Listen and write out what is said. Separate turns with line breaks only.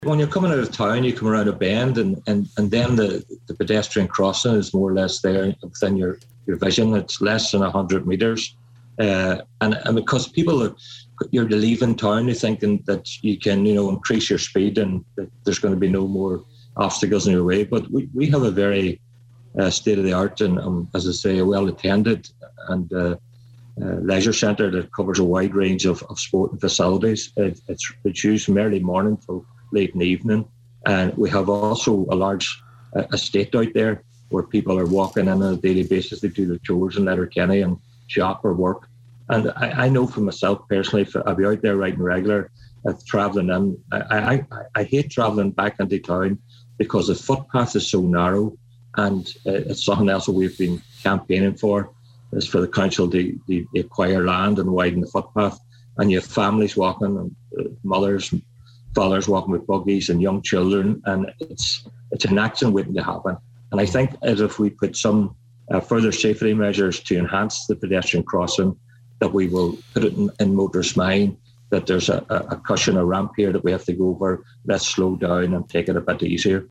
When you're coming out of town, you come around a bend, and then the pedestrian crossing is more or less there within your vision. It's less than 100 metres. And because people you're leaving town, you're thinking that you can, increase your speed and that there's going to be no more obstacles in your way. But we have a very state of the art and, as I say, a well attended and leisure centre that covers a wide range of sport and facilities. It's used from early morning till late in the evening, and we have also a large estate out there where people are walking in on a daily basis. They do their chores in Letterkenny and shop or work. And I know for myself personally, if I'll be out there riding regular, travelling in, I hate travelling back into town because the footpath is so narrow, and it's something else that we've been campaigning for, is for the council to acquire land and widen the footpath. And you have families walking, and mothers, fathers walking with buggies and young children, and it's an accident waiting to happen. And I think as if we put some further safety measures to enhance the pedestrian crossing, that we will put it in motorists' mind that there's a cushion, a ramp here that we have to go over. Let's slow down and take it a bit easier.